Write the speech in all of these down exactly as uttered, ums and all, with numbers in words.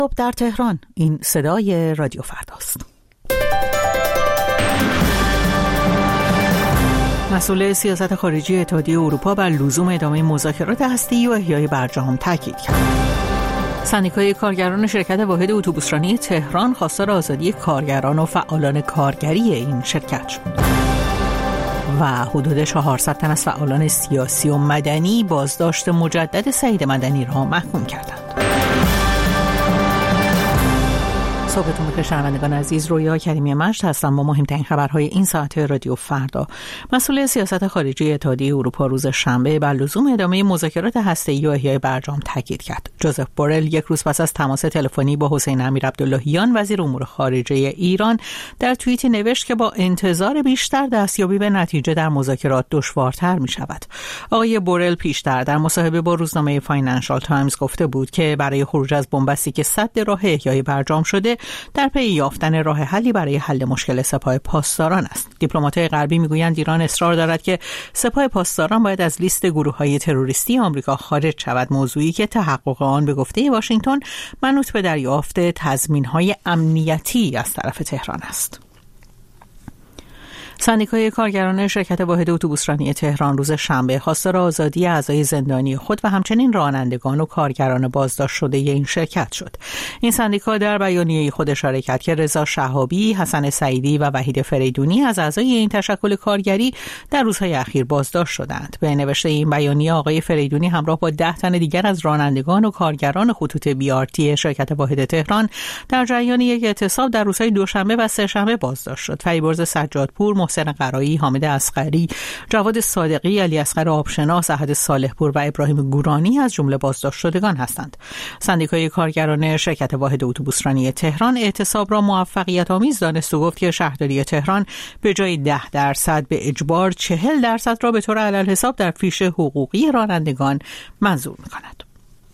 صبح در تهران. این صدای رادیو فرداست. مسئول سیاست خارجی اتحادیه اروپا بر لزوم ادامه مذاکرات هسته‌ای و احیای برجام تاکید کرد. سندیکای کارگران شرکت واحد اتوبوسرانی تهران خواستار آزادی کارگران و فعالان کارگری این شرکت شد. و حدود چهارصد تن از فعالان سیاسی و مدنی بازداشت مجدد سعید مدنی را محکوم کردند. صبحتون بخیر شنوندگان عزیز، رویا کریمی مجد هستم با مهمترین خبرهای این ساعت رادیو فردا. مسئول سیاست خارجی اتحادیه اروپا روز شنبه بر لزوم ادامه مذاکرات هسته‌ای و احیای برجام تاکید کرد. جوزف بورل یک روز پس از تماس تلفنی با حسین امیرعبداللهیان وزیر امور خارجه ایران در توییتی نوشت که با انتظار بیشتر دستیابی به نتیجه در مذاکرات دشوارتر می شود. آقای بورل پیشتر در مصاحبه با روزنامه فاینانشال تایمز گفته بود که برای خروج از بنبستی که سد راه احیای برجام شده در پی یافتن راه حلی برای حل مشکل سپاه پاسداران است. دیپلمات‌های غربی میگویند ایران اصرار دارد که سپاه پاسداران باید از لیست گروه‌های تروریستی آمریکا خارج شود، موضوعی که تحقق آن به گفته واشنگتن منوط به دریافت تضمین‌های امنیتی از طرف تهران است. سندیکای کارگران شرکت واحد اتوبوسرانی تهران روز شنبه خواستار آزادی اعضای زندانی خود و همچنین رانندگان و کارگران بازداشت شده این شرکت شد. این سندیکا در بیانیه خود اشاره کرد که رضا شهابی، حسن سعیدی و وحید فریدونی از اعضای این تشکل کارگری در روزهای اخیر بازداشت شدند. به نوشته این بیانیه آقای فریدونی همراه با ده تن دیگر از رانندگان و کارگران خطوط بی آر تی شرکت واحد تهران در جریان یک اعتصاب در روزهای دوشنبه و سه‌شنبه بازداشت شد. فریبرز سجادپور، محسن قرایی، حامد اصغری، جواد صادقی، علی اصغر آبشناس، احد صالحپور و ابراهیم گورانی از جمله بازداشت شدگان هستند. سندیکای کارگران شرکت واحد اتوبوسرانی تهران اعتصاب را موفقیت آمیز دانست و گفت که شهرداری تهران به جای ده درصد به اجبار چهل درصد را به طور علالحساب در فیش حقوقی رانندگان منظور می‌کند.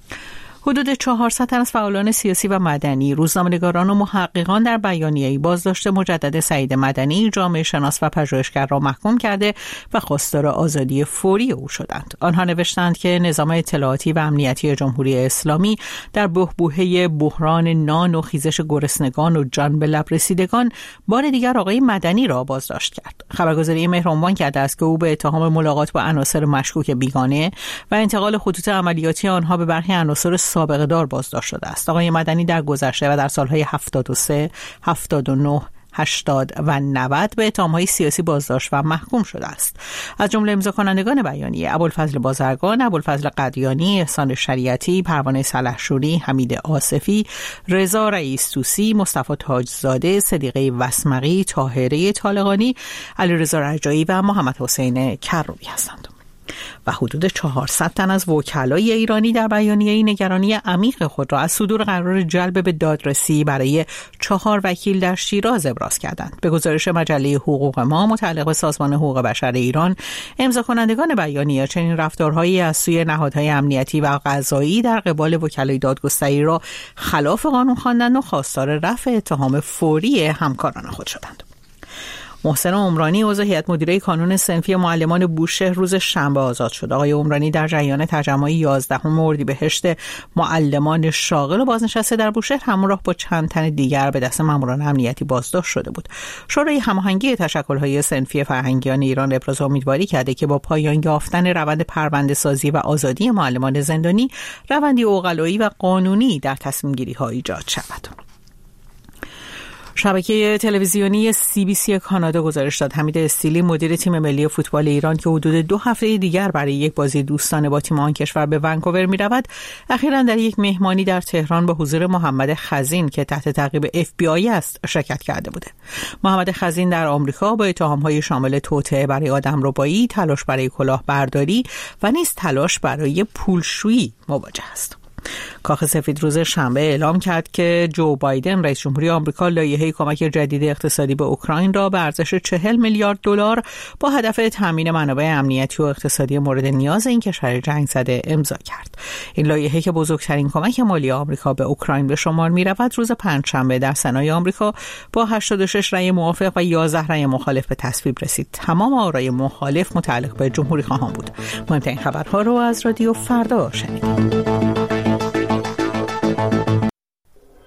حدود چهارصد تن از فعالان سیاسی و مدنی، روزنامه‌نگاران و محققان در بیانیه‌ای بازداشت مجدد سعید مدنی، جامعه شناس و پژوهشگر را محکوم کرده و خواستار آزادی فوری او شدند. آنها نوشتند که نظام اطلاعاتی و امنیتی جمهوری اسلامی در بحبوحه بحران نان و خیزش گرسنگان و جان به لب رسیدگان بار دیگر آقای مدنی را بازداشت کرد. خبرگزاری مهر عنوان کرده است که او به اتهام ملاقات با عناصر مشکوک بیگانه و انتقال خطوط عملیاتی آنها به برخی عناصر سابقه دار بازداشت شده است. آقای مدنی در گذشته و در سالهای هفتاد و سه، هفتاد و نه، هشتاد و نود به اتهام‌های سیاسی بازداشت و محکوم شده است. از جمله امضا کنندگان بیانیه ابوالفضل بازرگان، ابوالفضل قدیانی، احسان شریعتی، پروانه سلحشوری، حمید آصفی، رضا رئیس طوسی، مصطفی تاجزاده، صدیقه وسمقی، طاهره طالقانی، علیرضا رجایی و محمد حسین کروبی هستند. و حدود چهارصد تن از وکلای ایرانی در بیانیه‌ای نگرانی عمیق خود را از صدور قرار جلب به دادرسی برای چهار وکیل در شیراز ابراز کردند. به گزارش مجله حقوق ما متعلق به سازمان حقوق بشر ایران، امضا کنندگان بیانیه چنین رفتارهایی از سوی نهادهای امنیتی و قضایی در قبال وکلای دادگستری را خلاف قانون خواندند و خواستار رفع اتهام فوری همکاران خود شدند. محسن عمرانی عضو هیئت مدیره کانون صنفی معلمان بوشهر روز شنبه آزاد شد. آقای عمرانی در جریان تجمع یازدهم اردیبهشت معلمان شاغل و بازنشسته در بوشهر همراه با چند تن دیگر به دست ماموران امنیتی بازداشت شده بود. شورای هماهنگی تشکل‌های صنفی فرهنگیان ایران ابراز امیدواری کرده که با پایان یافتن روند پرونده‌سازی و آزادی معلمان زندانی، روندی عقلایی و قانونی در تصمیم‌گیری‌ها ایجاد شود. شبکه تلویزیونی سی بی سی کانادا گزارش داد حمید استیلی، مدیر تیم ملی فوتبال ایران که حدود دو هفته دیگر برای یک بازی دوستانه با تیم آن کشور به ونکوور می‌رود، اخیراً در یک مهمانی در تهران به حضور محمد خزین که تحت تعقیب اف بی آی است شرکت کرده بوده. محمد خزین در آمریکا با اتهام‌های شامل توطئه برای آدمربایی، تلاش برای کلاهبرداری و نیز تلاش برای پولشویی مواجه است. کاخ سفید روز شنبه اعلام کرد که جو بایدن رئیس جمهوری آمریکا لایحه کمک جدید اقتصادی به اوکراین را به ارزش چهل میلیارد دلار با هدف تامین منابع امنیتی و اقتصادی مورد نیاز این کشور جنگ زده امضا کرد. این لایحه که بزرگترین کمک مالی آمریکا به اوکراین به شمار می‌رود، روز پنجشنبه در سنای آمریکا با هشتاد و شش رأی موافق و یازده رأی مخالف به تصویب رسید. تمام آرای مخالف متعلق به جمهوری خواهان بود. مهمترین خبرها رو از رادیو فردا شنیدید.